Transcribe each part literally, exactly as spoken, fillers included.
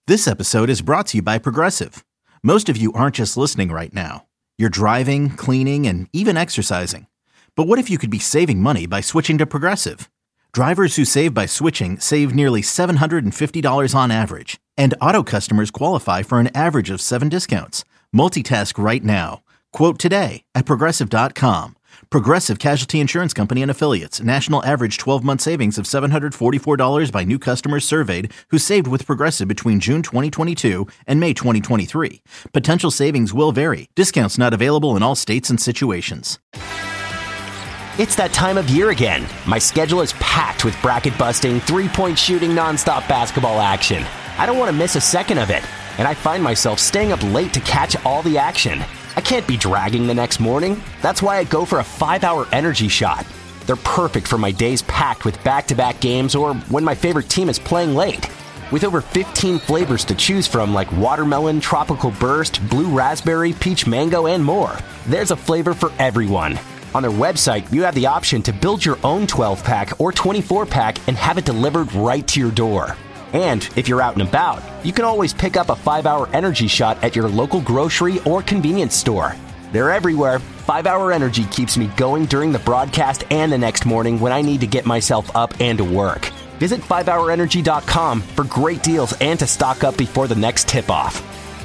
This episode is brought to you by Progressive. Most of you aren't just listening right now. You're driving, cleaning, and even exercising. But what if you could be saving money by switching to Progressive? Drivers who save by switching save nearly seven hundred fifty dollars on average. And auto customers qualify for an average of seven discounts. Multitask right now. Quote today at Progressive dot com. Progressive Casualty Insurance Company and Affiliates. National average twelve-month savings of seven hundred forty-four dollars by new customers surveyed who saved with Progressive between June twenty twenty-two and May twenty twenty-three. Potential savings will vary. Discounts not available in all states and situations. It's that time of year again. My schedule is packed with bracket-busting, three-point shooting, nonstop basketball action. I don't want to miss a second of it, and I find myself staying up late to catch all the action. I can't be dragging the next morning. That's why I go for a five-hour energy shot. They're perfect for my days packed with back-to-back games or when my favorite team is playing late. With over fifteen flavors to choose from like watermelon, tropical burst, blue raspberry, peach mango, and more, there's a flavor for everyone. On their website, you have the option to build your own twelve-pack or twenty-four-pack and have it delivered right to your door. And if you're out and about, you can always pick up a five-hour energy shot at your local grocery or convenience store. They're everywhere. five-hour Energy keeps me going during the broadcast and the next morning when I need to get myself up and to work. Visit five hour energy dot com for great deals and to stock up before the next tip-off.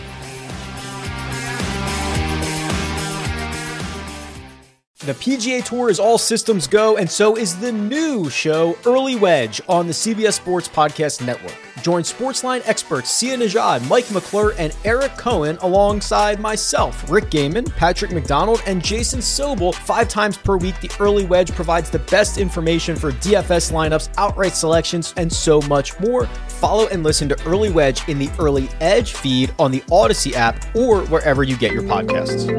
The P G A Tour is all systems go, and so is the new show, Early Wedge, on the C B S Sports Podcast Network. Join Sportsline experts Sia Nejad, Mike McClure, and Eric Cohen alongside myself, Rick Gaiman, Patrick McDonald, and Jason Sobel. Five times per week, the Early Wedge provides the best information for D F S lineups, outright selections, and so much more. Follow and listen to Early Wedge in the Early Edge feed on the Odyssey app or wherever you get your podcasts.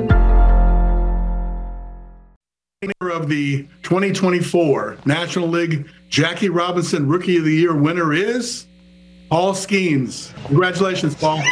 Of the twenty twenty-four National League Jackie Robinson Rookie of the Year winner is Paul Skeens. Congratulations, Paul.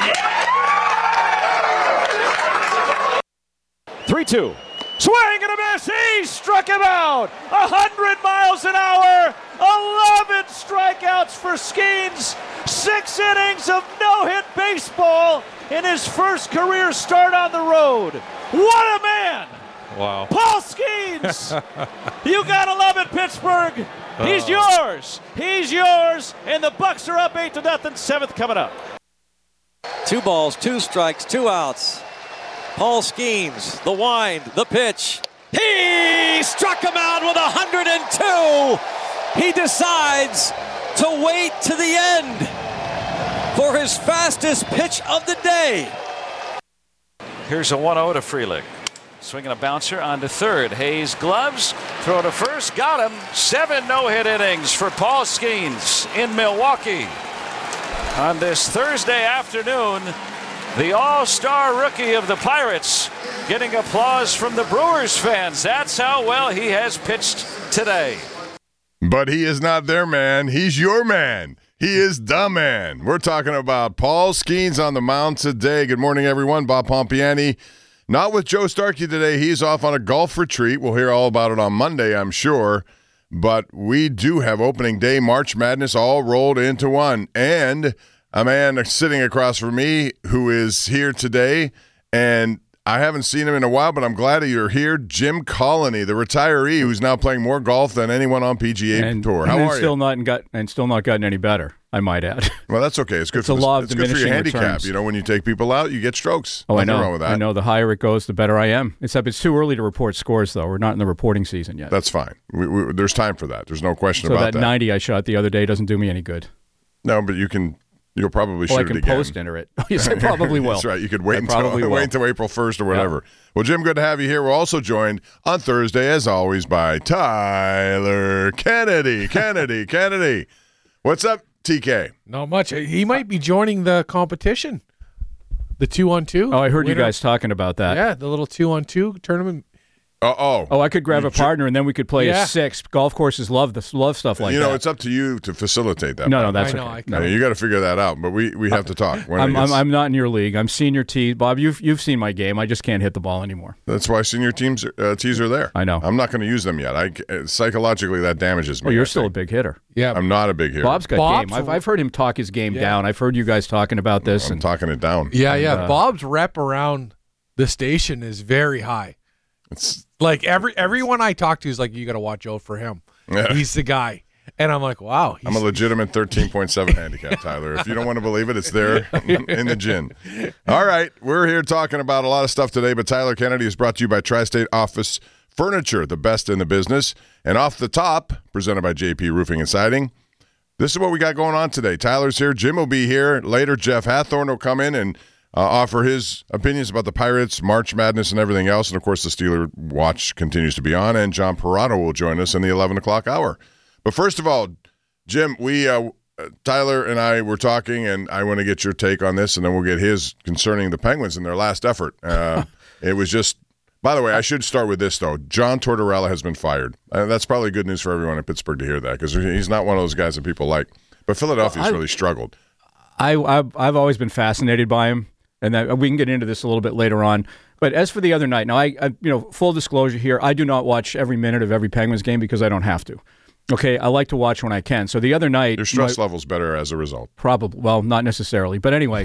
three two. Swing and a miss. He struck him out. one hundred miles an hour. eleven strikeouts for Skeens. Six innings of no-hit baseball in his first career start on the road. What a man. Wow. Paul Skeens, you gotta love it, Pittsburgh. He's uh. yours. He's yours. And the Bucks are up eight to nothing. Seventh coming up. Two balls, two strikes, two outs. Paul Skeens, the wind, the pitch. He struck him out with one hundred two. He decides to wait to the end for his fastest pitch of the day. Here's a one oh to Frelick. Swinging a bouncer onto third. Hayes gloves. Throw to first. Got him. Seven no-hit innings for Paul Skeens in Milwaukee. On this Thursday afternoon, the all-star rookie of the Pirates getting applause from the Brewers fans. That's how well he has pitched today. But he is not their man. He's your man. He is the man. We're talking about Paul Skeens on the mound today. Good morning, everyone. Bob Pompiani. Not with Joe Starkey today. He's off on a golf retreat. We'll hear all about it on Monday, I'm sure. But we do have opening day March Madness all rolled into one. And a man sitting across from me who is here today, and I haven't seen him in a while, but I'm glad that you're here. Jim Colony, the retiree who's now playing more golf than anyone on P G A and, Tour. How and are still you? Not got, and still not gotten any better, I might add. Well, that's okay. It's good it's for a the, law of it's good for your diminishing handicap. returns. You know, when you take people out, you get strokes. Oh, Nothing I know. wrong with that. I know. The higher it goes, the better I am. Except it's too early to report scores, though. We're not in the reporting season yet. That's fine. We, we, there's time for that. There's no question so about that. that. ninety I shot the other day doesn't do me any good. No, but you can. You'll probably well, shoot I can it again. post enter it. Yes, I probably will. That's right. You could wait I until will. wait until April first or whatever. Yeah. Well, Jim, good to have you here. We're also joined on Thursday, as always, by Tyler Kennedy. Kennedy, Kennedy. What's up, T K? Not much. He might be joining the competition. The two on two. Oh, I heard winner. You guys talking about that. Yeah, the little two on two tournament. Uh, oh, Oh, I could grab a partner and then we could play Yeah. a six. Golf courses love this, love stuff like you that. know, it's up to you to facilitate that. no, no, Bob. that's I know, okay. I No. Yeah, you got to figure that out. But we, we have to talk. When I'm, it I'm gets- I'm not in your league. I'm senior tee. Bob, you've you've seen my game. I just can't hit the ball anymore. That's why senior teams uh, tees are there. I know. I'm not going to use them yet. I uh, psychologically that damages me. Oh, you're I still a think. big hitter. Yeah. I'm not a big hitter. Bob's got Bob's- game. I've, I've heard him talk his game Yeah. down. I've heard you guys talking about this. I'm and talking it down. Yeah, yeah. uh, Bob's rep around the station is very high. It's Like every everyone I talk to is like, you got to watch out for him. Yeah. He's the guy. And I'm like, wow. He's, I'm a legitimate thirteen point seven handicap, Tyler. If you don't want to believe it, it's there in the gin. All right, we're here talking about a lot of stuff today, but Tyler Kennedy is brought to you by Tri-State Office Furniture, the best in the business. And off the top, presented by J P Roofing and Siding. This is what we got going on today. Tyler's here. Jim will be here. Later, Jeff Hathorn will come in and uh, offer his opinions about the Pirates, March Madness, and everything else. And, of course, the Steeler Watch continues to be on. And John Parado will join us in the eleven o'clock hour. But first of all, Jim, we uh, Tyler and I were talking, and I want to get your take on this, and then we'll get his concerning the Penguins in their last effort. Uh, it was just – by the way, I should start with this, though. John Tortorella has been fired. Uh, that's probably good news for everyone in Pittsburgh to hear that because he's not one of those guys that people like. But Philadelphia's Well, I- really struggled. I, I've, I've always been fascinated by him, and that, we can get into this a little bit later on. But as for the other night, now, I, I you know, full disclosure here, I do not watch every minute of every Penguins game because I don't have to. Okay, I like to watch when I can. So the other night, Your stress my- level's better as a result. Probably, well, not necessarily, but anyway.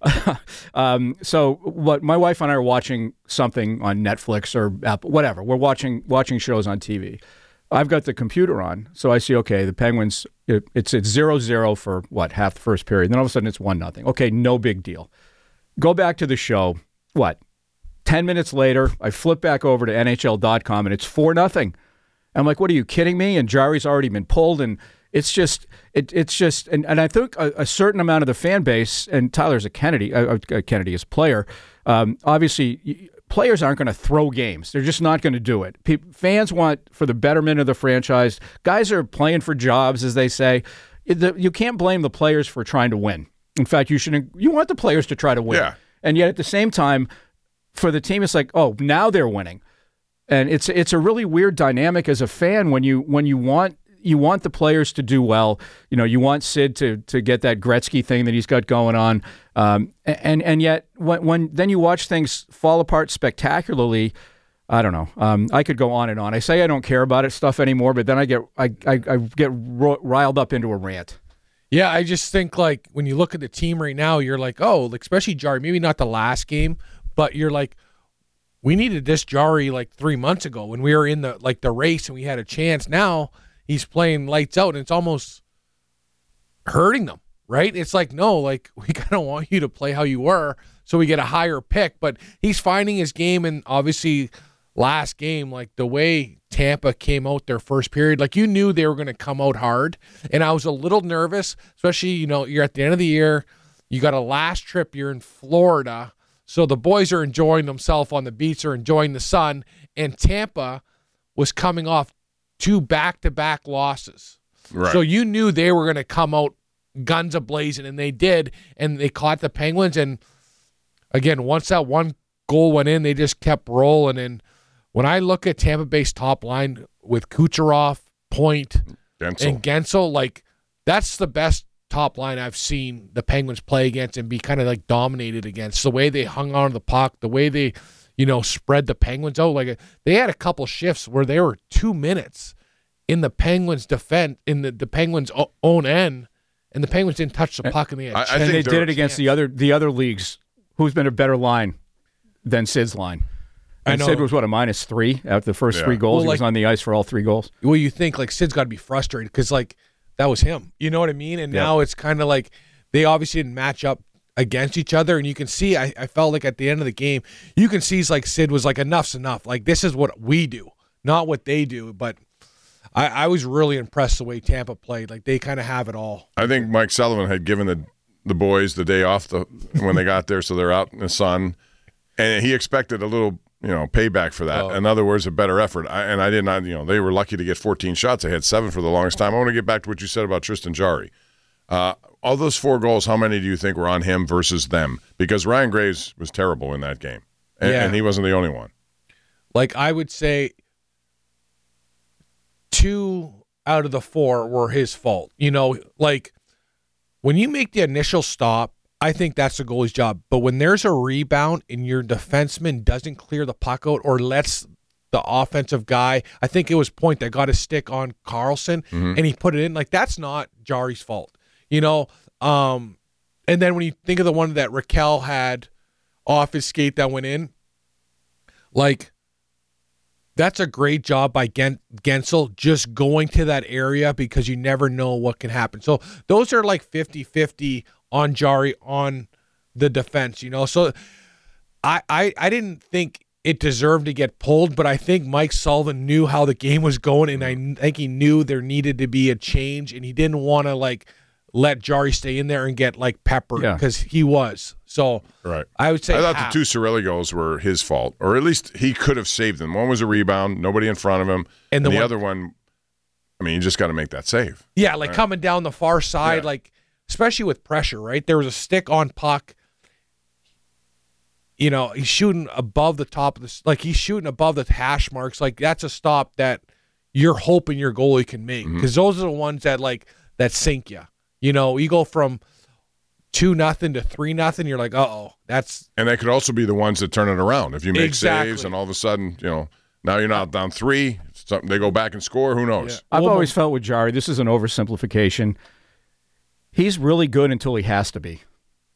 um, so, what my wife and I are watching something on Netflix or Apple, whatever. We're watching watching shows on T V. I've got the computer on, so I see. Okay, the Penguins. It, it's it's zero zero for what half the first period. Then all of a sudden it's one nothing. Okay, no big deal. Go back to the show. What? Ten minutes later, I flip back over to N H L dot com and it's four nothing. I'm like, what are you kidding me? And Jari's already been pulled, and it's just, it, it's just, and, and I think a, a certain amount of the fan base, and Tyler's a Kennedy, uh, uh, Kennedy is a player. Um, obviously, y- players aren't going to throw games; they're just not going to do it. Pe- fans want for the betterment of the franchise. Guys are playing for jobs, as they say. The, you can't blame the players for trying to win. In fact, you should. You want the players to try to win, Yeah. and yet at the same time, for the team, it's like, oh, now they're winning. And it's it's a really weird dynamic as a fan when you when you want you want the players to do well. You know, you want Sid to to get that Gretzky thing that he's got going on, um, and and yet when when then you watch things fall apart spectacularly. I don't know. Um, I could go on and on. I say I don't care about it stuff anymore, but then I get I I, I get ro- riled up into a rant. Yeah, I just think like when you look at the team right now, you're like, oh, like, especially Jari, maybe not the last game, but you're like, we needed this Jari like three months ago when we were in the like the race and we had a chance. Now he's playing lights out and it's almost hurting them, right? It's like, no, like we kind of want you to play how you were so we get a higher pick. But he's finding his game, and obviously last game, like the way Tampa came out their first period, like you knew they were going to come out hard. And I was a little nervous, especially, you know, you're at the end of the year, you got a last trip, you're in Florida. So the boys are enjoying themselves on the beach, are enjoying the sun, and Tampa was coming off two back-to-back losses. Right. So you knew they were going to come out guns a-blazing, and they did, and they caught the Penguins. And, again, once that one goal went in, they just kept rolling. And when I look at Tampa Bay's top line with Kucherov, Point, Gensel. and Gensel, like, that's the best top line I've seen the Penguins play against and be kind of like dominated against. The way they hung on to the puck, the way they, you know, spread the Penguins out. Like they had a couple shifts where they were two minutes in the Penguins' defense, in the, the Penguins' own end, and the Penguins didn't touch the puck, and they had I- I chance. And think they they're- did it against the other the other leagues. Who's been a better line than Sid's line? I And know. Sid was what, a minus three after the first Yeah. three goals. Well, he was like- on the ice for all three goals. Well, you think like Sid's got to be frustrated because like that was him. You know what I mean? And Yeah. now it's kind of like they obviously didn't match up against each other. And you can see, I, I felt like at the end of the game, you can see it's like Sid was like, enough's enough. Like this is what we do, not what they do. But I, I was really impressed the way Tampa played. Like they kind of have it all. I think Mike Sullivan had given the the boys the day off the when they got there, so they're out in the sun, and he expected a little, you know, payback for that. Oh. In other words, a better effort. I, and I did not, you know, they were lucky to get fourteen shots. They had seven for the longest time. I want to get back to what you said about Tristan Jarry. Uh, all those four goals, how many do you think were on him versus them? Because Ryan Graves was terrible in that game, and, Yeah. and he wasn't the only one. Like, I would say two out of the four were his fault. You know, like, when you make the initial stop, I think that's the goalie's job. But when there's a rebound and your defenseman doesn't clear the puck out or lets the offensive guy, I think it was Point that got a stick on Carlson, mm-hmm. and he put it in, like, that's not Jarry's fault. You know, um, and then when you think of the one that Raquel had off his skate that went in, like, that's a great job by Gen- Gensel just going to that area because you never know what can happen. So those are like fifty-fifty on Jarry on the defense, you know. So I, I, I didn't think it deserved to get pulled, but I think Mike Sullivan knew how the game was going, and I think he knew there needed to be a change, and he didn't want to, like, let Jarry stay in there and get, like, peppered because yeah. he was. So right. I would say I thought half. the two Cirelli goals were his fault, or at least he could have saved them. One was a rebound, nobody in front of him, and the, and the one, other one, I mean, you just got to make that save. Yeah, like right? coming down the far side, yeah. like especially with pressure, right? There was a stick on puck. You know, he's shooting above the top of the, like he's shooting above the hash marks. Like, that's a stop that you're hoping your goalie can make, because mm-hmm. those are the ones that, like, that sink you. You know, you go from two nothing to three nothing. You're like, uh oh, that's. And they could also be the ones that turn it around. If you make exactly. saves, and all of a sudden, you know, now you're not down three. Something they go back and score. Who knows? Yeah. I've always felt with Jarry, this is an oversimplification. He's really good until he has to be.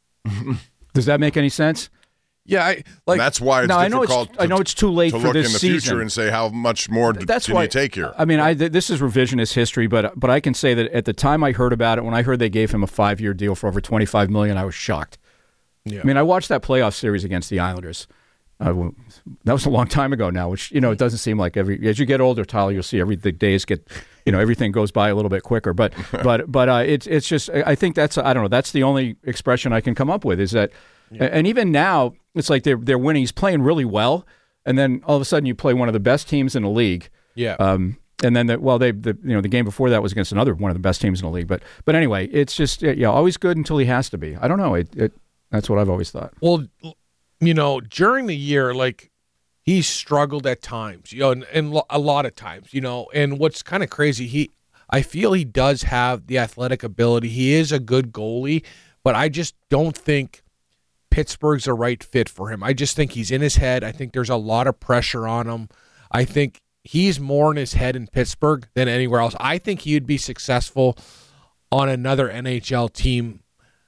Does that make any sense? Yeah, I, like and that's why it's now, difficult. I know it's, to, I know it's too late to for look this in the season. future and say how much more that's can why, you take here. I mean, I this is revisionist history, but but I can say that at the time I heard about it, when I heard they gave him a five-year deal for over twenty-five million dollars, I was shocked. Yeah. I mean, I watched that playoff series against the Islanders. Uh, that was a long time ago now, which, you know, it doesn't seem like every as you get older, Tyler, you'll see every the days get, you know, everything goes by a little bit quicker. But but but uh, it's it's just I think that's I don't know that's the only expression I can come up with is that, yeah. and even now it's like they're they're winning. He's playing really well, and then all of a sudden you play one of the best teams in the league. Yeah. Um. And then the, well, they the you know the game before that was against another one of the best teams in the league. But but anyway, it's just yeah, always good until he has to be. I don't know. It, it that's what I've always thought. Well, you know, during the year, like, he's struggled at times, you know, and, and a lot of times, you know. And what's kind of crazy, he, I feel he does have the athletic ability. He is a good goalie, but I just don't think Pittsburgh's the right fit for him. I just think he's in his head. I think there's a lot of pressure on him. I think he's more in his head in Pittsburgh than anywhere else. I think he would be successful on another N H L team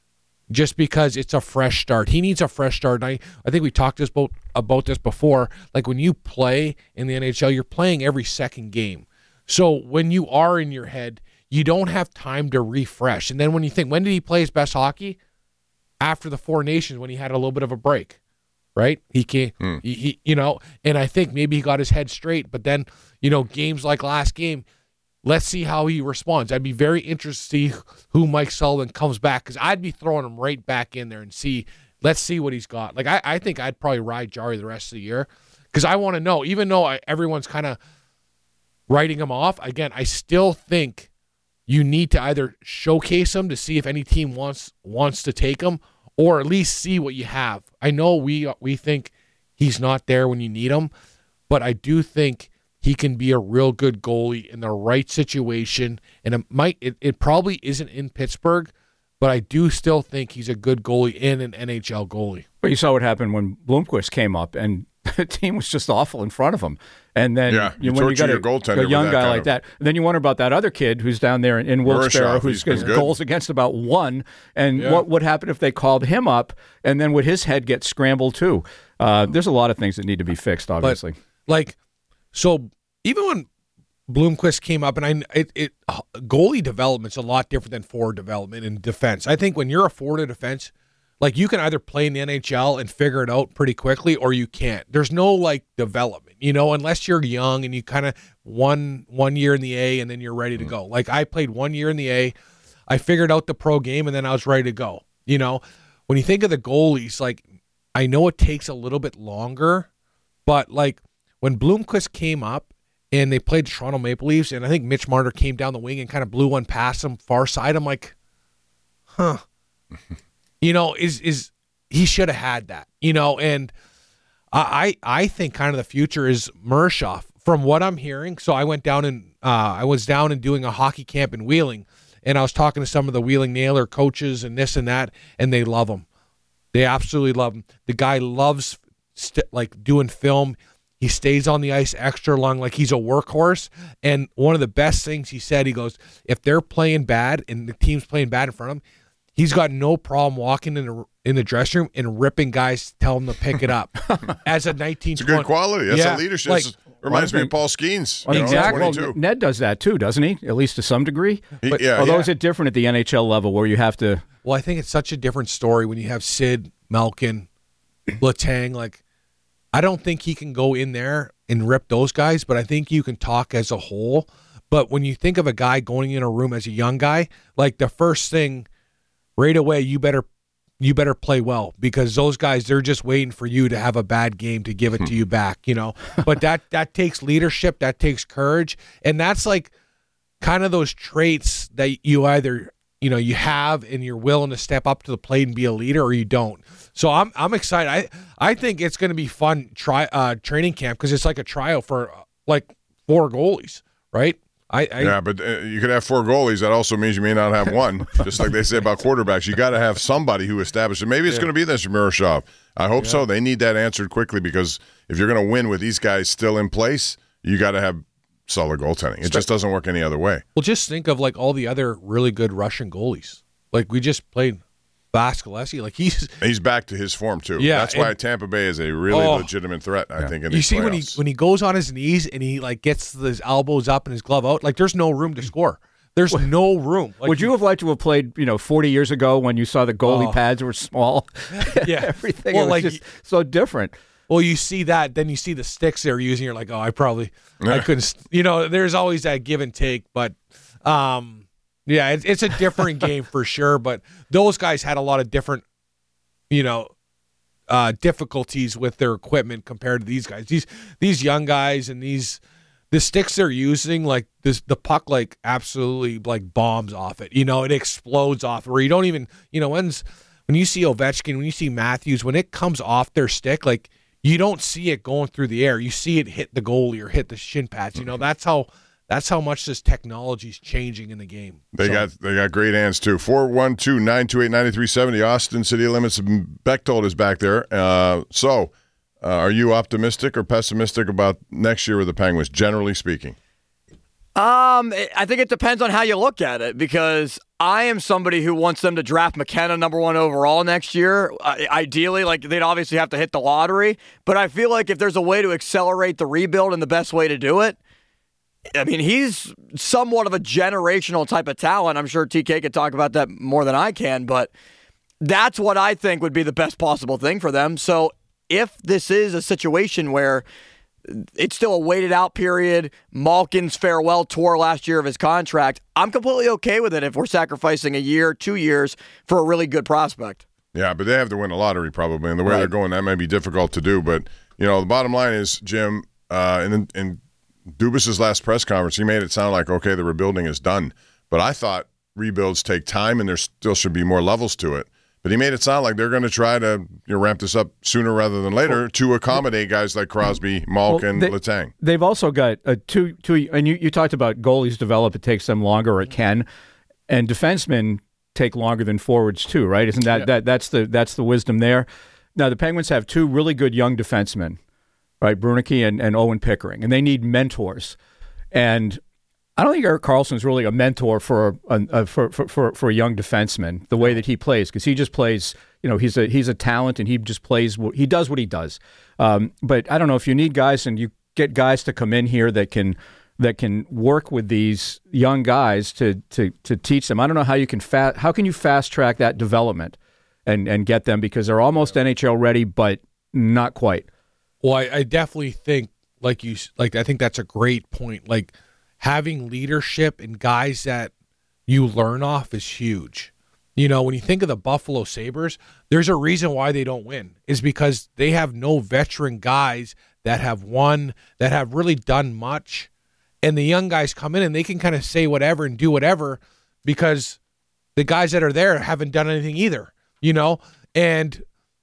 just because it's a fresh start. He needs a fresh start. And I, I think we talked this about, about this before. Like, when you play in the N H L, you're playing every second game. So when you are in your head, you don't have time to refresh. And then when you think, when did he play his best hockey? After the Four Nations, when he had a little bit of a break, right? He can't, hmm. he, he, you know, and I think maybe he got his head straight. But then, you know, games like last game, let's see how he responds. I'd be very interested to see who Mike Sullivan comes back, because I'd be throwing him right back in there and see, let's see what he's got. Like, I, I think I'd probably ride Jarry the rest of the year, because I want to know, even though I, everyone's kind of writing him off, again, I still think you need to either showcase him to see if any team wants wants to take him, or at least see what you have. I know we we think he's not there when you need him, but I do think he can be a real good goalie in the right situation, and it might it, it probably isn't in Pittsburgh, but I do still think he's a good goalie and an N H L goalie. But you saw what happened when Blomqvist came up, and the team was just awful in front of him. And then yeah, you, you, when you got a, a young guy like of... that, and then you wonder about that other kid who's down there in, in Wilkes-Barre, who's got goals against about one, and yeah. what would happen if they called him up, and then would his head get scrambled too? Uh, there's a lot of things that need to be fixed, obviously. But, like, so even when Blomqvist came up, and I, it, it goalie development's a lot different than forward development in defense. I think when you're a forward of defense, like, you can either play in the N H L and figure it out pretty quickly, or you can't. There's no, like, development, you know, unless you're young and you kind of one one year in the A and then you're ready to go. Like, I played one year in the A, I figured out the pro game, and then I was ready to go. You know, when you think of the goalies, like, I know it takes a little bit longer, but, like, when Blomqvist came up and they played the Toronto Maple Leafs, and I think Mitch Marner came down the wing and kind of blew one past him far side, I'm like, huh. You know, is is he should have had that, you know, and I, I think kind of the future is Mershoff. From what I'm hearing, so I went down and uh, I was down and doing a hockey camp in Wheeling, and I was talking to some of the Wheeling Nailer coaches and this and that, and they love him. They absolutely love him. The guy loves st- like doing film. He stays on the ice extra long, like he's a workhorse. And one of the best things he said, he goes, if they're playing bad and the team's playing bad in front of him, he's got no problem walking in the in the dressing room and ripping guys, tell them to pick it up. As a nineteen, it's a good quality. That's yeah, a leadership. Like, reminds me of Paul Skeens. Well, you know, exactly. twenty-two. Well, Ned does that too, doesn't he? At least to some degree. He, yeah, Although yeah. is it different at the N H L level where you have to? Well, I think it's such a different story when you have Sid, Malkin, Letang. Like, I don't think he can go in there and rip those guys, but I think you can talk as a whole. But when you think of a guy going in a room as a young guy, like the first thing right away, you better you better play well, because those guys, they're just waiting for you to have a bad game to give it to you back, you know. But that that takes leadership, that takes courage, and that's like kind of those traits that you either, you know, you have and you're willing to step up to the plate and be a leader, or you don't. So I'm I'm excited. I I think it's going to be fun try uh, training camp, because it's like a trial for uh, like four goalies, right? I, I, yeah, but uh, you could have four goalies. That also means you may not have one. Just like they say about quarterbacks, you got to have somebody who establishes. Maybe it's yeah. going to be this Mershoff. I hope yeah. so. They need that answered quickly, because if you're going to win with these guys still in place, you got to have solid goaltending. It just doesn't work any other way. Well, just think of like all the other really good Russian goalies. Like we just played Vasilevsky. Like he's he's back to his form too. Yeah, that's why Tampa Bay is a really oh, legitimate threat. I yeah. think. In you these see playoffs. when he when he goes on his knees and he like gets his elbows up and his glove out, like there's no room to score. There's no room. Like, would you have liked to have played, you know, forty years ago when you saw the goalie oh. pads were small? Yeah, everything well, was like, just so different. Well, you see that, then you see the sticks they're using. You're like, oh, I probably, I couldn't. You know, there's always that give and take, but. um Yeah, it's, it's a different game for sure, but those guys had a lot of different, you know, uh, difficulties with their equipment compared to these guys. These these young guys and these the sticks they're using, like this, the puck like absolutely like bombs off it. You know, it explodes off where you don't even, you know, when's when you see Ovechkin, when you see Matthews, when it comes off their stick, like you don't see it going through the air. You see it hit the goalie or hit the shin pads. You know, that's how. That's how much this technology is changing in the game. They so. got they got great hands too. four one two, nine two eight, nine three seven zero. Austin City Limits Bechtold is back there. Uh, so, uh, are you optimistic or pessimistic about next year with the Penguins, generally speaking? Um, I think it depends on how you look at it, because I am somebody who wants them to draft McKenna number one overall next year. Uh, ideally, like they'd obviously have to hit the lottery, but I feel like if there's a way to accelerate the rebuild and the best way to do it, I mean, he's somewhat of a generational type of talent. I'm sure T K could talk about that more than I can, but that's what I think would be the best possible thing for them. So if this is a situation where it's still a waited out period, Malkin's farewell tour last year of his contract, I'm completely okay with it if we're sacrificing a year, two years for a really good prospect. Yeah, but they have to win the lottery probably, and the way right. they're going, that may be difficult to do. But, you know, the bottom line is, Jim, uh, in, in Dubas's last press conference, he made it sound like, okay, the rebuilding is done. But I thought rebuilds take time and there still should be more levels to it. But he made it sound like they're going to try to you know, ramp this up sooner rather than later well, to accommodate guys like Crosby, Malkin, well, they, Letang. They've also got a two, two, and you, you talked about goalies develop, it takes them longer, or it can, and defensemen take longer than forwards too, right? Isn't that, yeah. that that's the that's the wisdom there? Now, the Penguins have two really good young defensemen, right, Brunicky and, and Owen Pickering, and they need mentors. And I don't think Erik Karlsson is really a mentor for a, a for, for, for for a young defenseman, the way that he plays, because he just plays, you know, he's a he's a talent and he just plays, he does what he does. Um, but I don't know if you need guys and you get guys to come in here that can that can work with these young guys to to to teach them. I don't know how you can fa- how can you fast track that development and and get them, because they're almost N H L ready, but not quite. Well, I, I definitely think, like you, like I think that's a great point. Like having leadership and guys that you learn off is huge. You know, when you think of the Buffalo Sabres, there's a reason why they don't win. Is because they have no veteran guys that have won, that have really done much, and the young guys come in and they can kind of say whatever and do whatever because the guys that are there haven't done anything either. You know, and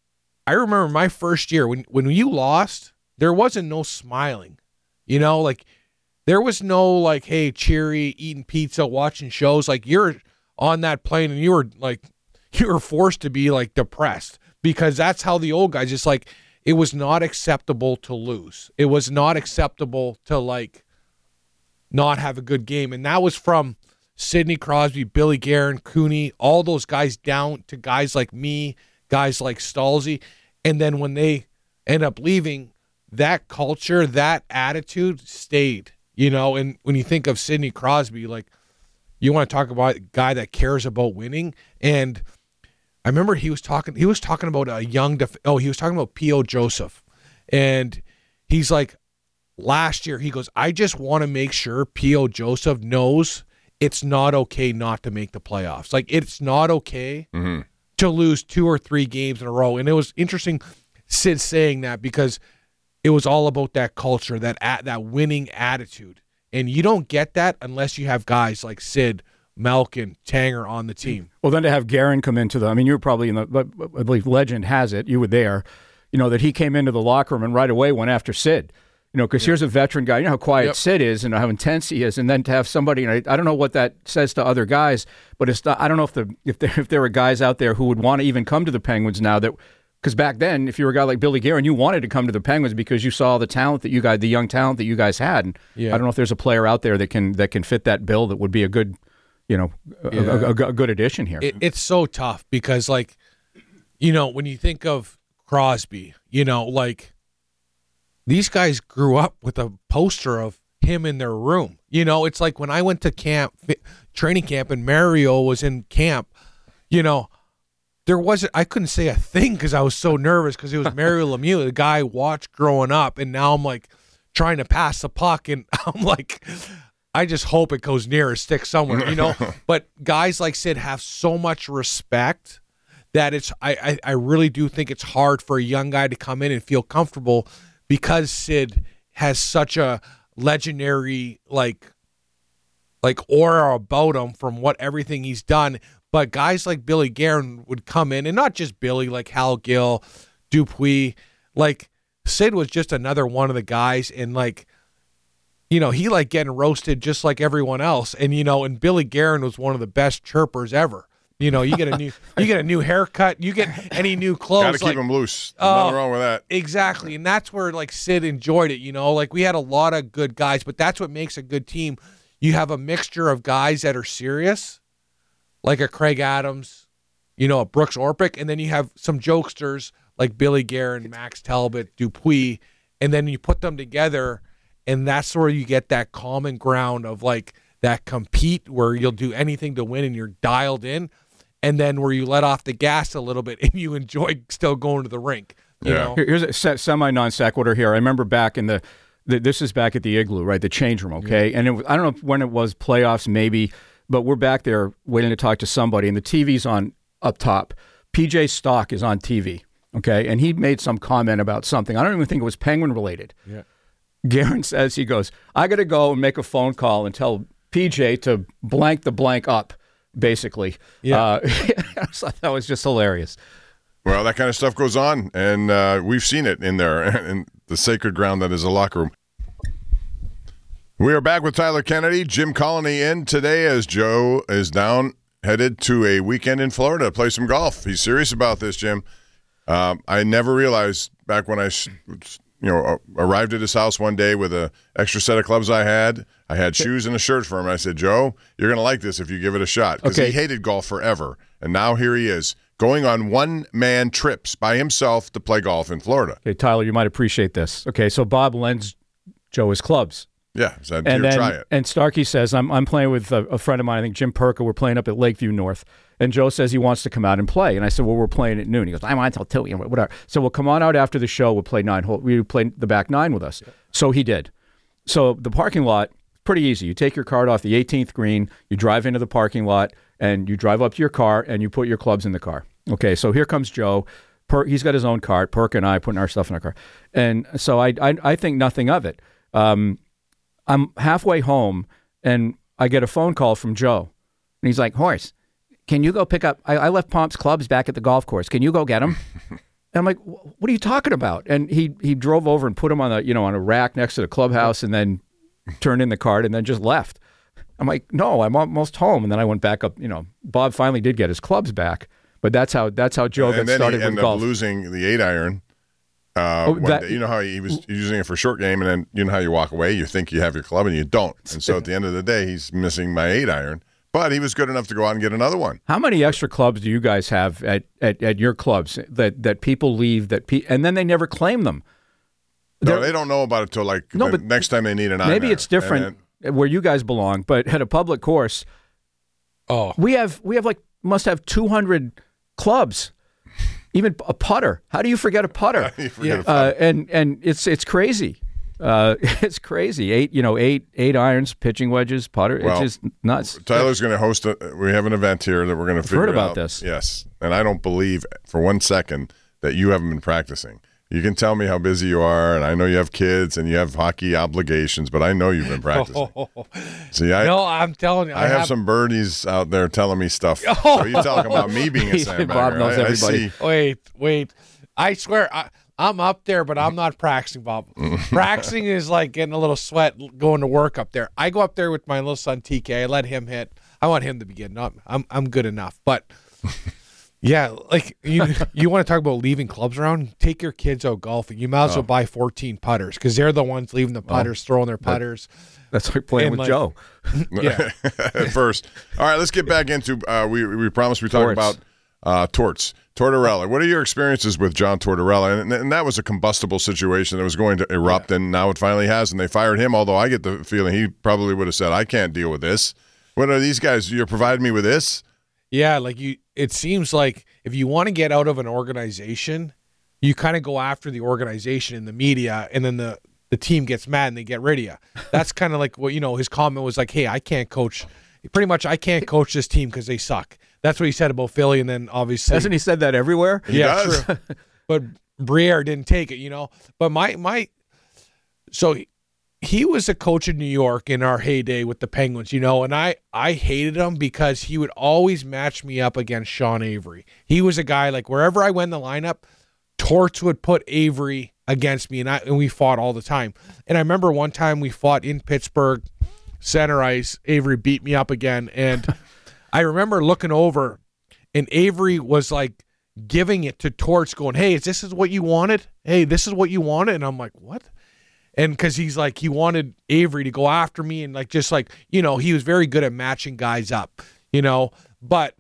I remember my first year when when you lost, there wasn't no smiling. You know, like there was no like, hey, cheery, eating pizza, watching shows. Like you're on that plane and you were like, you were forced to be like depressed because that's how the old guys, just like, it was not acceptable to lose. It was not acceptable to like not have a good game. And that was from Sidney Crosby, Billy Guerin, Cooney, all those guys down to guys like me, guys like Stalzy. And then when they end up leaving, that culture, that attitude stayed, you know. And when you think of Sidney Crosby, like you want to talk about a guy that cares about winning. And I remember he was talking, he was talking about a young, def- oh, he was talking about P O. Joseph. And he's like, last year, he goes, I just want to make sure P O. Joseph knows it's not okay not to make the playoffs. Like, it's not okay mm-hmm. to lose two or three games in a row. And it was interesting Sid saying that because it was all about that culture, that at, that winning attitude. And you don't get that unless you have guys like Sid, Malkin, Tanger on the team. Well, then to have Guerin come into the, I mean, you were probably in the, but I believe legend has it, you were there, you know, that he came into the locker room and right away went after Sid. You know, because yep. here's a veteran guy. You know how quiet yep. Sid is and how intense he is, and then to have somebody. And I, I don't know what that says to other guys, but it's not, I don't know if the if there if there were guys out there who would want to even come to the Penguins now. That because back then, if you were a guy like Billy Guerin, you wanted to come to the Penguins because you saw the talent that you guys, the young talent that you guys had. And yeah. I don't know if there's a player out there that can that can fit that bill that would be a good, you know, a, yeah. a, a, a good addition here. It, it's so tough because, like, you know, when you think of Crosby, you know, like. These guys grew up with a poster of him in their room. You know, it's like when I went to camp, training camp, and Mario was in camp, you know, there wasn't, I couldn't say a thing because I was so nervous because it was Mario Lemieux, the guy I watched growing up. And now I'm like trying to pass the puck. And I'm like, I just hope it goes near or sticks somewhere, you know. But guys like Sid have so much respect that it's, I, I, I really do think it's hard for a young guy to come in and feel comfortable because Sid has such a legendary like like aura about him from what everything he's done. But guys like Billy Guerin would come in, and not just Billy, like Hal Gill, Dupuis. Like Sid was just another one of the guys, and like you know he like getting roasted just like everyone else. And you know, and Billy Guerin was one of the best chirpers ever. You know, you get a new you get a new haircut, you get any new clothes. Got to keep like, them loose. There's uh, nothing wrong with that. Exactly, and that's where like Sid enjoyed it. You know, like we had a lot of good guys, but that's what makes a good team. You have a mixture of guys that are serious, like a Craig Adams, you know, a Brooks Orpik, and then you have some jokesters like Billy Guerin, Max Talbot, Dupuis, and then you put them together, and that's where you get that common ground of like that compete where you'll do anything to win and you're dialed in. And then where you let off the gas a little bit and you enjoy still going to the rink. You yeah. know? Here's a semi non sequitur here. I remember back in the, the this is back at the Igloo, right? The change room, okay? Yeah. And it was, I don't know when it was, playoffs maybe, but we're back there waiting to talk to somebody, and the T V's on up top. P J Stock is on T V, okay? And he made some comment about something. I don't even think it was Penguin related. Yeah. Guerin says, he goes, I got to go and make a phone call and tell P J to blank the blank up. Basically, yeah, uh, I thought that was just hilarious. Well, that kind of stuff goes on, and uh, we've seen it in there, in the sacred ground that is a locker room. We are back with Tyler Kennedy, Jim Colony in today as Joe is down, headed to a weekend in Florida to play some golf. He's serious about this, Jim. Um, I never realized back when I, you know, arrived at his house one day with an extra set of clubs I had. I had shoes and a shirt for him. I said, Joe, you're going to like this if you give it a shot. Because okay. he hated golf forever. And now here he is, going on one-man trips by himself to play golf in Florida. Okay, Tyler, you might appreciate this. Okay, so Bob lends Joe his clubs. Yeah, so and here, then, try it. And Starkey says, I'm I'm playing with a, a friend of mine, I think Jim Perka. We're playing up at Lakeview North. And Joe says he wants to come out and play. And I said, well, we're playing at noon. He goes, I want until two, whatever. So we'll come on out after the show. We'll play nine hole. We play the back nine with us. Yeah. So he did. So the parking lot, pretty easy. You take your cart off the eighteenth green, you drive into the parking lot, and you drive up to your car, and you put your clubs in the car. Okay, so here comes Joe. Per, he's got his own cart. Perk and I putting our stuff in our car. And so I I, I think nothing of it. Um, I'm halfway home, and I get a phone call from Joe. And he's like, Horse, can you go pick up, I, I left Pomp's clubs back at the golf course. Can you go get them? And I'm like, what are you talking about? And he he drove over and put him on a you know on a rack next to the clubhouse, and then turned in the card, and then just left. I'm like, no, I'm almost home. And then I went back up. You know, Bob finally did get his clubs back, but that's how that's how Joe and got started And then he with ended golf. up losing the eight iron. Uh, Oh, one that- day. You know how he was using it for a short game, and then you know how you walk away. You think you have your club, and you don't. And so at the end of the day, he's missing my eight iron. But he was good enough to go out and get another one. How many extra clubs do you guys have at, at, at your clubs that, that people leave that pe- and then they never claim them? No, They're- they don't know about it till like No, the but next time they need an Maybe iron. it's different where you guys belong, but at a public course, Oh, we have we have like must have two hundred clubs, even a putter. How do you forget a putter? You forget a uh, and and it's it's crazy. Uh, it's crazy. Eight you know eight eight irons, pitching wedges, putter. Well, it's just nuts. Tyler's going to host a. We have an event here that we're going to figure heard about out. this. Yes, and I don't believe for one second that you haven't been practicing. You can tell me how busy you are, and I know you have kids and you have hockey obligations, but I know you've been practicing. See, I no, I'm telling you, I, I, have, some birdies out there telling me stuff. So you talking about me being a sandbagger? Bob knows I, I everybody. see- Wait, wait. I swear, I, I'm up there, but I'm not practicing, Bob. Practicing is like getting a little sweat going to work up there. I go up there with my little son T K. I let him hit. I want him to begin. Not, I'm I'm good enough. But yeah, like you you want to talk about leaving clubs around? Take your kids out golfing. You might as well buy fourteen putters because they're the ones leaving the putters, throwing their putters. That's like playing And, with like- Joe. Yeah. at first. All right, let's get back into. Uh, we we promised we talk Torts. about uh, Torts. Tortorella. What are your experiences with John Tortorella? And, and that was a combustible situation that was going to erupt, and now it finally has, and they fired him, although I get the feeling he probably would have said, I can't deal with this. What are these guys? You're providing me with this? Yeah, like you it seems like if you want to get out of an organization, you kind of go after the organization in the media, and then the the team gets mad and they get rid of you. That's kind of like what, you know, his comment was like, hey, I can't coach. Pretty much, I can't coach this team because they suck. That's what he said about Philly, and then obviously. Hasn't he said that everywhere? He yeah, does. true. But Briere didn't take it, you know. But my, my, so he, he was a coach in New York in our heyday with the Penguins, you know, and I, I hated him because he would always match me up against Sean Avery. He was a guy, like, wherever I went in the lineup, Torts would put Avery against me, and I and we fought all the time. And I remember one time we fought in Pittsburgh, center ice. Avery beat me up again, and I remember looking over, and Avery was like giving it to Torts, going, "Hey, is this is what you wanted? Hey, this is what you wanted?" And I'm like, "What?" And because he's like, he wanted Avery to go after me, and like just like you know, he was very good at matching guys up, you know. But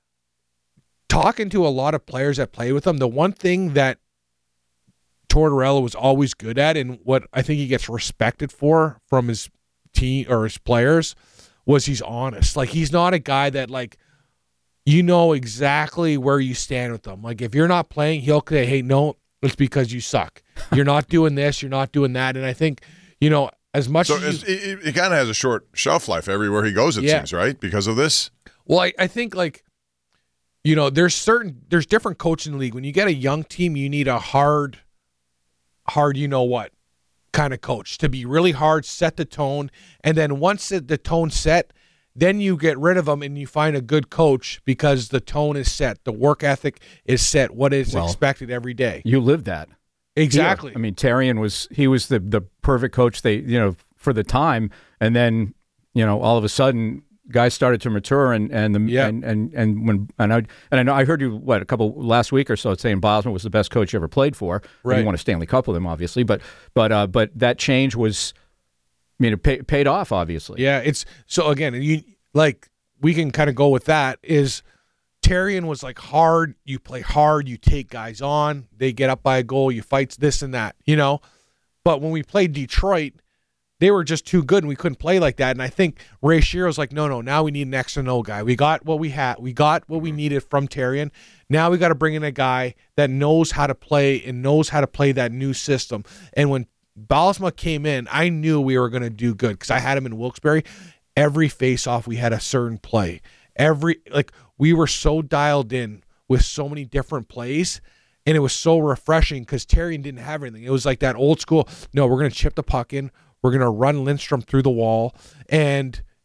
talking to a lot of players that play with him, the one thing that Tortorella was always good at, and what I think he gets respected for from his team or his players, was he's honest. Like, he's not a guy that, like, you know exactly where you stand with them. Like, if you're not playing, he'll say, hey, no, it's because you suck. You're not doing this, you're not doing that. And I think, you know, as much So as it's, you, it, it kind of has a short shelf life everywhere he goes, it Yeah. seems, right? Because of this? well, I, I think, like, you know, there's certain, there's different coaching in the league. When you get a young team, you need a hard, hard, you know what, kind of coach to be really hard, set the tone. And then once the, the tone's set, then you get rid of them and you find a good coach because the tone is set. The work ethic is set. What is Well, expected every day. You lived that. Exactly. I mean, Tarian was he was the the perfect coach they you know for the time, and then you know all of a sudden guys started to mature, and and the Yeah. and, and and when and I and I know I heard you what a couple last week or so saying Bosman was the best coach you ever played for. Right. You won a Stanley Cup with him, obviously, but but uh, but that change was, I mean, it pay, paid off, obviously. Yeah, it's so again, you like we can kind of go with that is Tarian was like hard, you play hard, you take guys on, they get up by a goal, you fight this and that, you know. But when we played Detroit, they were just too good and we couldn't play like that. And I think Ray Shearo's like, no, no, now we need an X and O guy. We got what we had. We got what we needed from Tarian. Now we got to bring in a guy that knows how to play and knows how to play that new system. And when Baalsma came in, I knew we were going to do good because I had him in Wilkes-Barre. Every face-off, we had a certain play. Every, like, we were so dialed in with so many different plays, and it was so refreshing because Tarian didn't have anything. It was like that old school, no, we're going to chip the puck in. We're going to run Lindstrom through the wall. And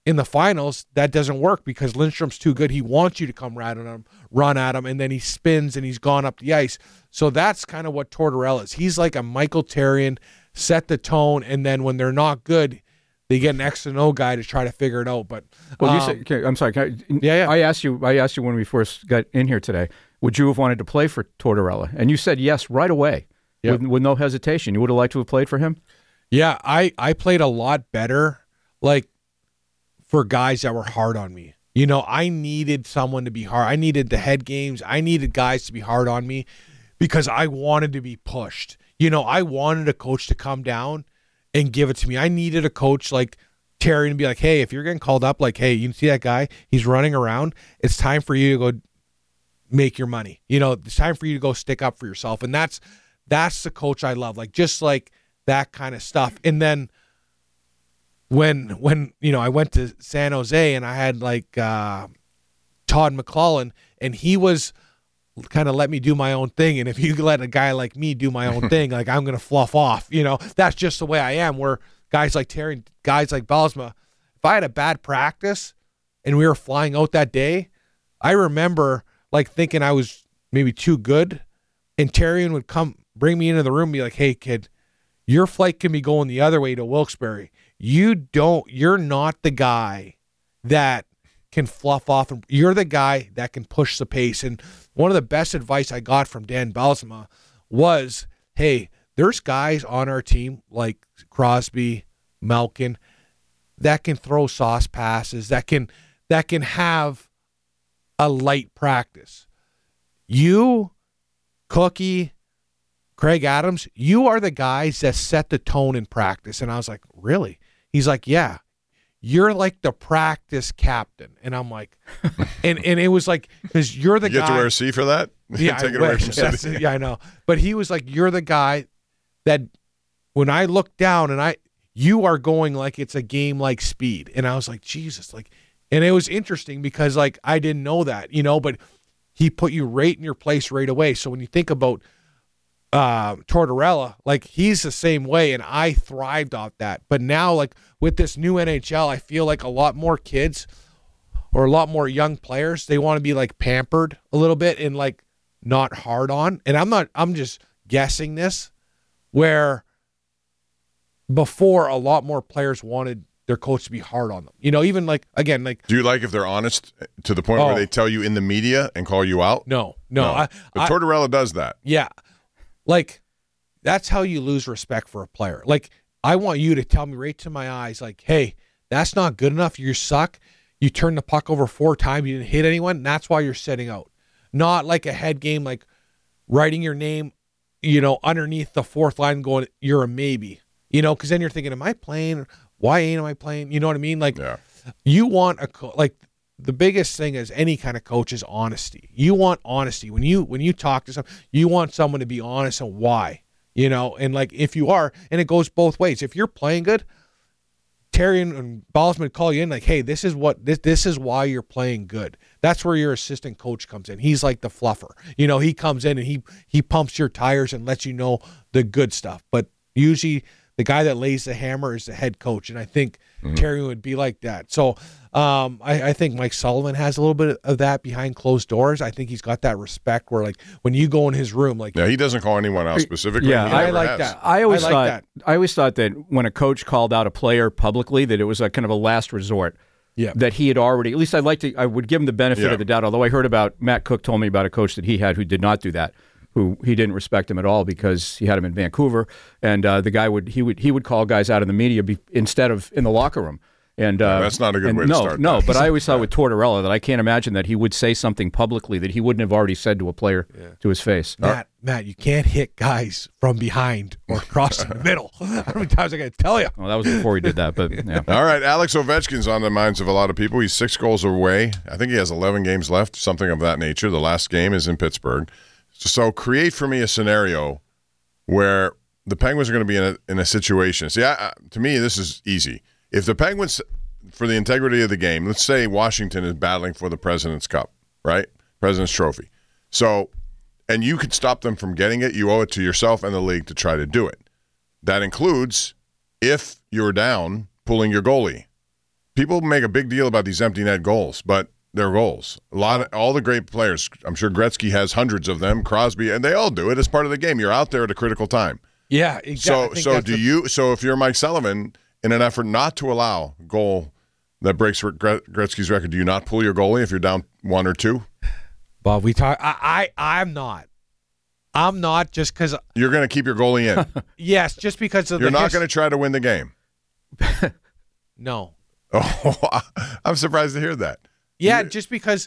in the finals, that doesn't work because Lindstrom's too good. He wants you to come right on him, run at him, and then he spins and he's gone up the ice. So that's kind of what Tortorella is. He's like a Michael Therrien, set the tone, and then when they're not good, they get an X and O guy to try to figure it out. But well, um, you said, okay, I'm sorry. Can I, yeah, yeah. I asked you. I asked you when we first got in here today. Would you have wanted to play for Tortorella? And you said yes right away, yep. with, with no hesitation. You would have liked to have played for him. Yeah, I I played a lot better, like for guys that were hard on me. You know, I needed someone to be hard. I needed the head games. I needed guys to be hard on me because I wanted to be pushed. You know, I wanted a coach to come down and give it to me. I needed a coach like Terry to be like, hey, if you're getting called up, like, hey, you see that guy? He's running around. It's time for you to go make your money. You know, it's time for you to go stick up for yourself. And that's that's the coach I love. Like, just like that kind of stuff. And then when, when you know, I went to San Jose and I had like uh, Todd McClellan, and he was kind of let me do my own thing. And if you let a guy like me do my own thing, like I'm going to fluff off, you know, that's just the way I am. Where guys like Terry, guys like Bylsma, if I had a bad practice and we were flying out that day, I remember like thinking I was maybe too good, and Terrian would come bring me into the room and be like, hey kid, your flight can be going the other way to Wilkes-Barre. You don't, you're not the guy that can fluff off, and you're the guy that can push the pace. And one of the best advice I got from Dan Bylsma was, hey, there's guys on our team like Crosby, Malkin, that can throw sauce passes, that can that can have a light practice. You, Cookie, Craig Adams, you are the guys that set the tone in practice. And I was like, really? He's like, yeah. You're like the practice captain. And I'm like, and, and it was like, because you're the you guy. You get to wear a C for that? Yeah, Take I it away wish. from That's, City. yeah, I know. But he was like, you're the guy that when I look down and I, you are going like it's a game like speed. And I was like, Jesus, like, and it was interesting because like, I didn't know that, you know, but he put you right in your place right away. So when you think about uh, Tortorella, like he's the same way, and I thrived off that. But now, like with this new N H L, I feel like a lot more kids or a lot more young players, they want to be like pampered a little bit and like not hard on. And I'm not, I'm just guessing this, where before a lot more players wanted their coach to be hard on them. You know, even like, again, like. Do you like if they're honest to the point oh, where they tell you in the media and call you out? No, no. no. I, but I, Tortorella does that. Yeah. Like, that's how you lose respect for a player. Like, I want you to tell me right to my eyes, like, hey, that's not good enough. You suck. You turned the puck over four times. You didn't hit anyone. That's why you're sitting out. Not like a head game, like writing your name, you know, underneath the fourth line going, you're a maybe. You know, because then you're thinking, am I playing? Why ain't I playing? You know what I mean? Like, yeah. you want a co- like the biggest thing as any kind of coach is honesty. You want honesty when you when you talk to someone. You want someone to be honest on why. You know, and like if you are, and it goes both ways. If you're playing good, Terry and Bylsma call you in like, hey, this is what this this is why you're playing good. That's where your assistant coach comes in. He's like the fluffer. You know, he comes in and he he pumps your tires and lets you know the good stuff. But usually the guy that lays the hammer is the head coach, and I think mm-hmm. Terry would be like that. So um, I, I think Mike Sullivan has a little bit of that behind closed doors. I think he's got that respect where, like, when you go in his room, like, yeah, he doesn't call anyone out specifically. Yeah, I like has. that. I always I like thought that. I always thought that when a coach called out a player publicly, that it was a kind of a last resort. Yeah. That he had already, at least I'd like to, I would give him the benefit yeah. of the doubt. Although I heard about Matt Cook told me about a coach that he had who did not do that. Who he didn't respect him at all because he had him in Vancouver, and uh, the guy would he would he would call guys out in the media be, instead of in the locker room. And uh, yeah, that's not a good way to no, start. No, that. but I always thought with Tortorella that I can't imagine that he would say something publicly that he wouldn't have already said to a player yeah. to his face. Matt, Matt, you can't hit guys from behind or across the middle. How many times I got to tell you? Well, that was before he did that, but yeah. All right, Alex Ovechkin's on the minds of a lot of people. He's six goals away. I think he has eleven games left, something of that nature. The last game is in Pittsburgh. So create for me a scenario where the Penguins are going to be in a, in a situation. See, I, I, to me, this is easy. If the Penguins, for the integrity of the game, let's say Washington is battling for the President's Cup, right? President's Trophy. So, and you could stop them from getting it, you owe it to yourself and the league to try to do it. That includes, if you're down, pulling your goalie. people make a big deal about these empty net goals, but they're goals. A lot of all the great players. I'm sure Gretzky has hundreds of them. Crosby, and they all do it as part of the game. You're out there at a critical time. Yeah, exactly. So, so do the- you? So if you're Mike Sullivan, in an effort not to allow a goal that breaks Gretzky's record, do you not pull your goalie if you're down one or two? Bob, we talk. I, I, I'm not. I'm not just because you're going to keep your goalie in. Yes, just because of you're the not his- going to try to win the game. No. Oh, I'm surprised to hear that. Yeah, you, just because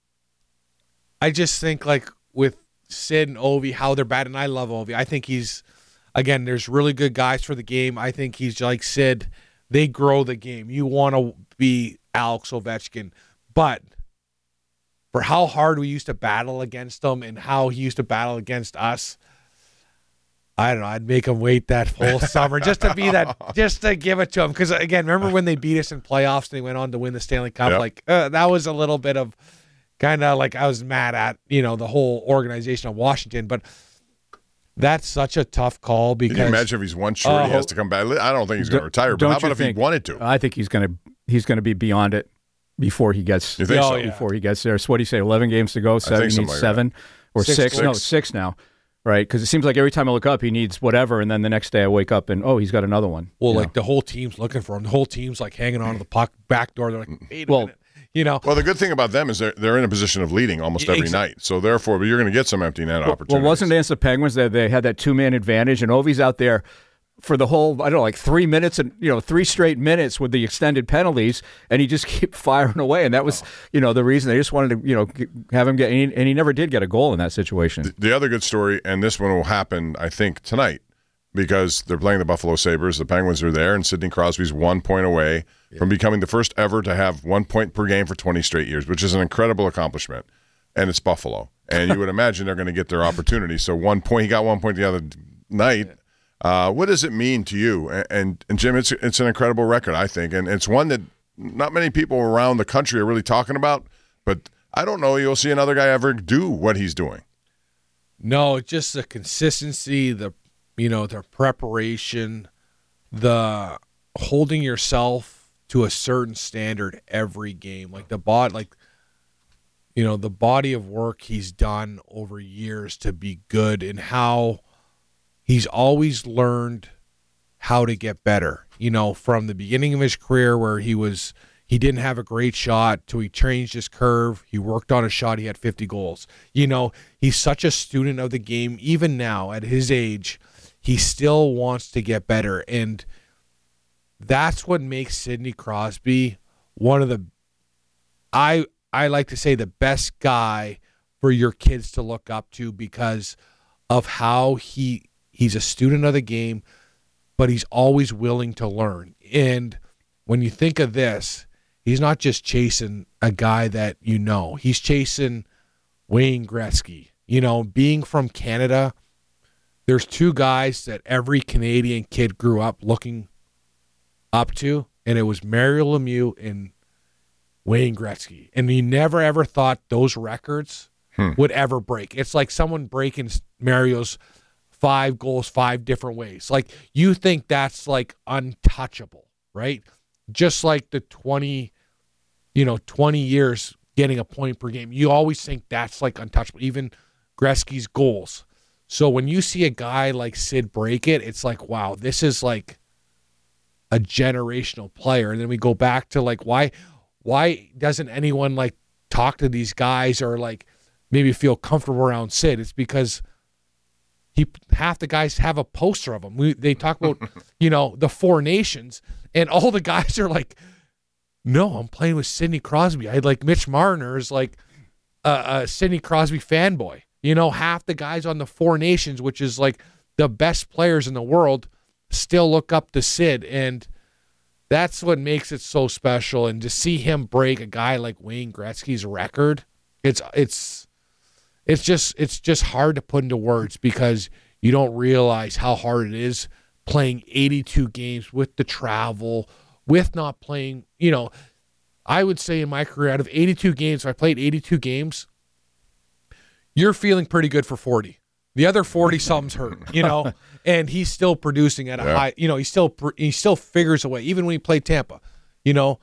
I just think like with Sid and Ovi, how they're bad, and I love Ovi. I think he's again. There's really good guys for the game. I think he's like Sid. They grow the game. You want to be Alex Ovechkin, but for how hard we used to battle against them and how he used to battle against us, I don't know. I'd make him wait that whole summer just to be that, just to give it to him. Because again, remember when they beat us in playoffs and they went on to win the Stanley Cup? Yep. Like uh, that was a little bit of kind of like I was mad at, you know, the whole organization of Washington. But that's such a tough call because. Can you imagine if he's one short, uh, he has to come back? I don't think he's going to retire. But how about if think, he wanted to? I think he's going to he's going to be beyond it before he gets. You think oh, so? yeah. Before he gets there. So what do you say? Eleven games to go. Seven. He needs like seven that. or Six, six. six. No, six now. Right, because it seems like every time I look up, he needs whatever, and then the next day I wake up and oh, he's got another one. Well, you like know? the whole team's looking for him. The whole team's like hanging on to the puck back door. They're like, wait a Well, minute. You know. Well, the good thing about them is they're, they're in a position of leading almost every Exactly. night. So therefore, but you're going to get some empty net well, opportunities. well, wasn't it against the Penguins that they had that two man advantage, and Ovi's out there for the whole I don't know, like three minutes and you know three straight minutes with the extended penalties, and he just kept firing away, and that was you know the reason they just wanted to you know have him get, and he, and he never did get a goal in that situation. The, the other good story, and this one will happen, I think, tonight, because they're playing the Buffalo Sabres. The Penguins are there, and Sidney Crosby's one point away yeah. from becoming the first ever to have one point per game for twenty straight years, which is an incredible accomplishment. And it's Buffalo, and you would imagine they're going to get their opportunity. So one point, he got one point the other night. Yeah. Uh, what does it mean to you? And, and, and Jim, it's it's an incredible record, I think, and it's one that not many people around the country are really talking about. But I don't know you'll see another guy ever do what he's doing. No, it's just the consistency, the you know, the preparation, the holding yourself to a certain standard every game. Like the bod, like you know, the body of work he's done over years to be good, and how he's always learned how to get better. You know, from the beginning of his career where he was he didn't have a great shot till he changed his curve. He worked on a shot. He had fifty goals. You know, he's such a student of the game. Even now at his age, he still wants to get better. And that's what makes Sidney Crosby one of the, I I like to say, the best guy for your kids to look up to because of how he he's a student of the game, but he's always willing to learn. And when you think of this, he's not just chasing a guy that you know. He's chasing Wayne Gretzky. You know, being from Canada, there's two guys that every Canadian kid grew up looking up to, and it was Mario Lemieux and Wayne Gretzky. And you never, ever thought those records hmm. would ever break. It's like someone breaking Mario's five goals five different ways. Like, you think that's, like, untouchable, right? Just like the twenty, you know, twenty years getting a point per game. You always think that's, like, untouchable, even Gretzky's goals. So when you see a guy like Sid break it, it's like, wow, this is, like, a generational player. And then we go back to, like, why why doesn't anyone, like, talk to these guys or, like, maybe feel comfortable around Sid? It's because he half the guys have a poster of him. We, they talk about, you know, the Four Nations, and all the guys are like, no, I'm playing with Sidney Crosby. I like Mitch Marner is like a, a Sidney Crosby fanboy. You know, half the guys on the Four Nations, which is like the best players in the world, still look up to Sid, and that's what makes it so special. And to see him break a guy like Wayne Gretzky's record, it's it's it's just it's just hard to put into words because you don't realize how hard it is playing eighty-two games with the travel, with not playing. You know, I would say in my career, out of eighty-two games, if I played eighty-two games, you're feeling pretty good for forty. The other forty something's hurt, you know, and he's still producing at a yeah. high, you know, he still he still figures a way, even when he played Tampa, you know,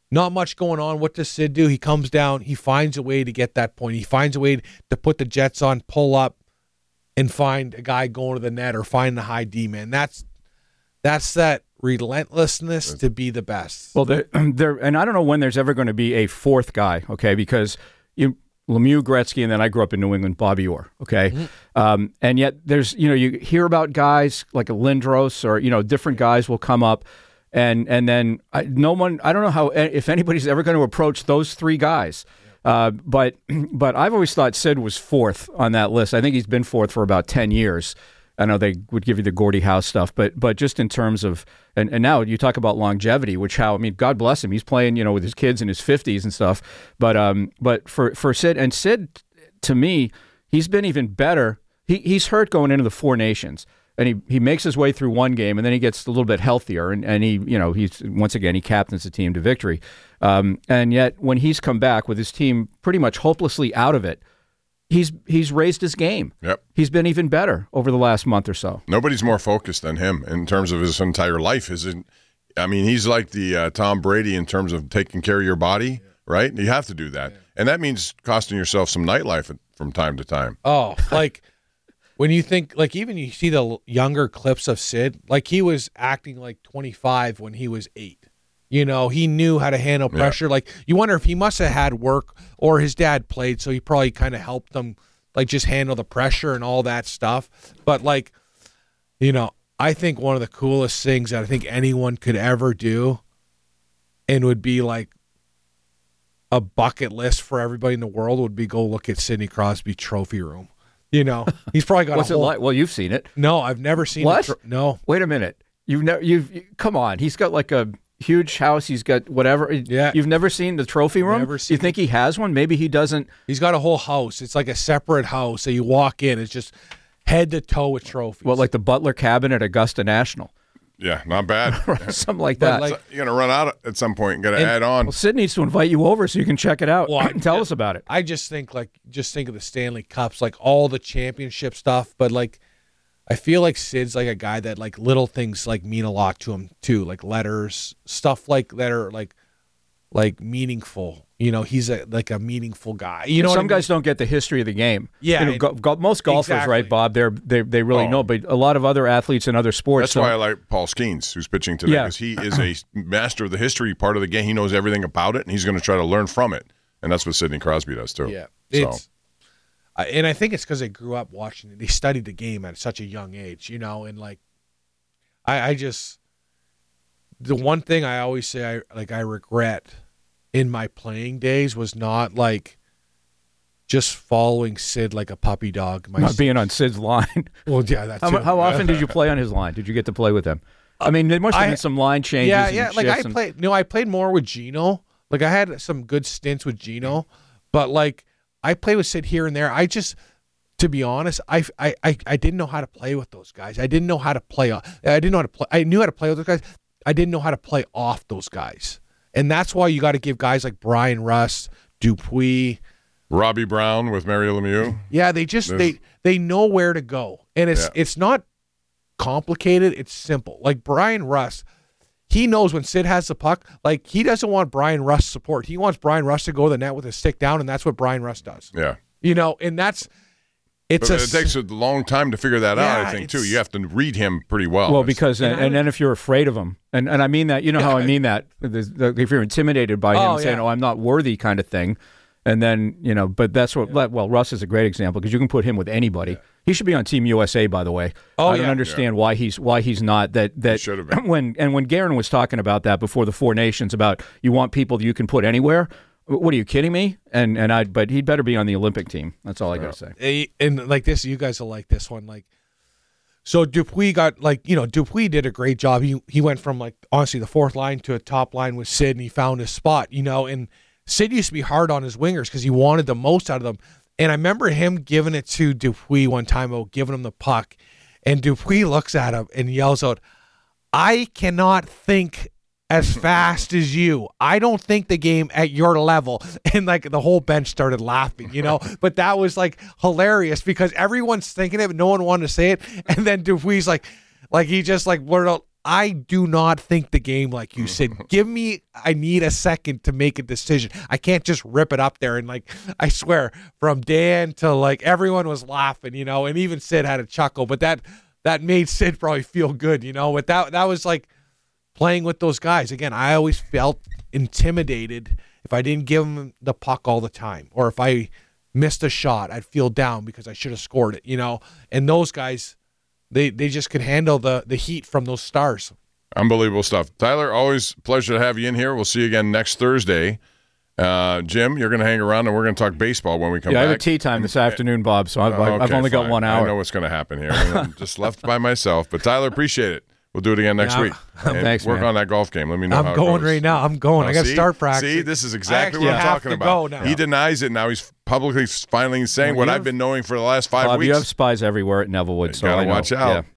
not much going on. What does Sid do? He comes down. He finds a way to get that point. He finds a way to put the Jets on, pull up, and find a guy going to the net or find the high D man. That's that's that relentlessness to be the best. Well, there, there, and I don't know when there's ever going to be a fourth guy. Okay, because you. Lemieux, Gretzky, and then I grew up in New England, Bobby Orr, okay? Mm-hmm. Um, and yet there's, you know, you hear about guys like a Lindros or, you know, different guys will come up and and then I, no one, I don't know how, if anybody's ever going to approach those three guys. Uh, but but I've always thought Sid was fourth on that list. I think he's been fourth for about ten years. I know they would give you the Gordie Howe stuff, but but just in terms of, and, and now you talk about longevity, which how, I mean, God bless him. He's playing, you know, with his kids in his fifties and stuff. But um, but for, for Sid, and Sid, to me, he's been even better. He He's hurt going into the Four Nations, and he, he makes his way through one game, and then he gets a little bit healthier, and, and he, you know, he's, once again, he captains the team to victory. Um, and yet, when he's come back with his team pretty much hopelessly out of it, He's he's raised his game. Yep. He's been even better over the last month or so. Nobody's more focused than him in terms of his entire life. Isn't? I mean, he's like the uh, Tom Brady in terms of taking care of your body, right? You have to do that, yeah. And that means costing yourself some nightlife from time to time. Oh, like when you think, like even you see the younger clips of Sid, like he was acting like twenty-five when he was eight. You know, he knew how to handle pressure. Yeah. Like, you wonder if he must have had work or his dad played, so he probably kind of helped him, like, just handle the pressure and all that stuff. But, like, you know, I think one of the coolest things that I think anyone could ever do and would be, like, a bucket list for everybody in the world would be go look at Sidney Crosby trophy room. You know, he's probably got What's a whole... it like? Well, you've seen it. No, I've never seen what? it. What? Tro- no. Wait a minute. You've never, you've, you, come on. He's got, like, a huge house. He's got whatever. Yeah. You've never seen the trophy room? Never seen you think he has one? Maybe he doesn't. He's got a whole house. It's like a separate house. So you walk in, it's just head to toe with trophies. Well, like the Butler cabin at Augusta National. Yeah, not bad. Something like that. Like, you're going to run out at some point and got to add on. Well, Sid needs to invite you over so you can check it out. Well, and tell us about it. I just think, like, just think of the Stanley Cups, like all the championship stuff. But, like, I feel like Sid's like a guy that, like, little things, like, mean a lot to him, too. Like, letters, stuff like that are, like, like meaningful. You know, he's a like a meaningful guy. You know, some what I mean? guys don't get the history of the game. Yeah, you know, and, go, go, most golfers, exactly. right, Bob? They're they they really oh. know, but a lot of other athletes in other sports. That's don't. why I like Paul Skeens, who's pitching today, because Yeah. he is a master of the history part of the game. He knows everything about it, and he's going to try to learn from it. And that's what Sidney Crosby does too. Yeah, so. it's, uh, and I think it's because they grew up watching it. They studied the game at such a young age, you know. And like, I, I just the one thing I always say, I like, I regret in my playing days was not like just following Sid like a puppy dog. My Not being on Sid's line. Well, yeah, that's how, it. how often did you play on his line? Did you get to play with him? I mean, there must have I, been some line changes. Yeah, and yeah. Like I and, played. No, I played more with Gino. Like I had some good stints with Gino, but like I played with Sid here and there. I just, to be honest, I, I, I, I didn't know how to play with those guys. I didn't know how to play. I didn't know how to play. I knew how to play with those guys. I didn't know how to play off those guys. And that's why you got to give guys like Brian Rust, Dupuis, Robbie Brown with Mario Lemieux. Yeah, they just There's, they they know where to go, and it's yeah. it's not complicated. It's simple. Like Brian Rust, he knows when Sid has the puck. Like he doesn't want Brian Rust support. He wants Brian Rust to go to the net with his stick down, and that's what Brian Rust does. Yeah, you know, and that's. It's but a, it takes a long time to figure that yeah, out, I think, too. You have to read him pretty well. Well, because, and, and then if you're afraid of him, and, and I mean that, you know yeah, how I mean that, if you're intimidated by him oh, saying, yeah. oh, I'm not worthy kind of thing, and then, you know, but that's what, yeah. well, Russ is a great example because you can put him with anybody. Yeah. He should be on Team U S A, by the way. Oh, I don't yeah. understand yeah. why he's why he's not. That that should have been. when and when Guerin was talking about that before the Four Nations about you want people that you can put anywhere. What are you kidding me? And and I, but he'd better be on the Olympic team. That's all I gotta say. And like this, you guys will like this one. Like, so Dupuis got like you know Dupuis did a great job. He he went from like honestly the fourth line to a top line with Sid, and he found his spot. You know, and Sid used to be hard on his wingers because he wanted the most out of them. And I remember him giving it to Dupuis one time, oh, giving him the puck, and Dupuis looks at him and yells out, "I cannot think as fast as you. I don't think the game at your level." And like the whole bench started laughing, you know. But that was like hilarious because everyone's thinking it, but no one wanted to say it. And then Dupuis like, like he just like blurted out, I do not think the game like you said. Give me, I need a second to make a decision. I can't just rip it up there. And like, I swear, from Dan to like everyone was laughing, you know, and even Sid had a chuckle, but that that made Sid probably feel good, you know. But that that was like playing with those guys. Again, I always felt intimidated if I didn't give them the puck all the time, or if I missed a shot, I'd feel down because I should have scored it, you know. And those guys, they they just could handle the the heat from those stars. Unbelievable stuff. Tyler, always a pleasure to have you in here. We'll see you again next Thursday. Uh, Jim, you're going to hang around, and we're going to talk baseball when we come yeah, back. I have a tea time this afternoon, Bob, so I've, okay, I've only fine. got one hour. I know what's going to happen here. I'm just left by myself. But, Tyler, appreciate it. We'll do it again next yeah, week. And thanks, work man. on that golf game. Let me know I'm how it going goes. right now. I'm going. Oh, I got to see? start practicing. See, this is exactly I what I'm actually talking have to about. go now. He denies it now. He's publicly finally saying Well, what you I've have- been knowing for the last five Bob, weeks. you have spies everywhere at Nevillewood, so Gotta I know. watch out. Yeah.